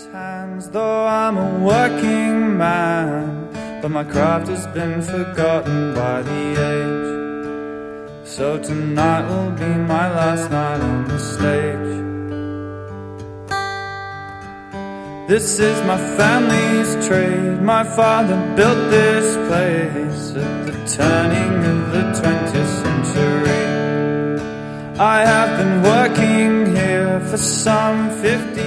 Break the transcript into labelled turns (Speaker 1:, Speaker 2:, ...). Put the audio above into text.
Speaker 1: hands, though I'm a working man, but my craft has been forgotten by the age. So tonight will be my last night on the stage. This is my family's trade. My father built this place at the turning of the 20th century. I have been working here for some 50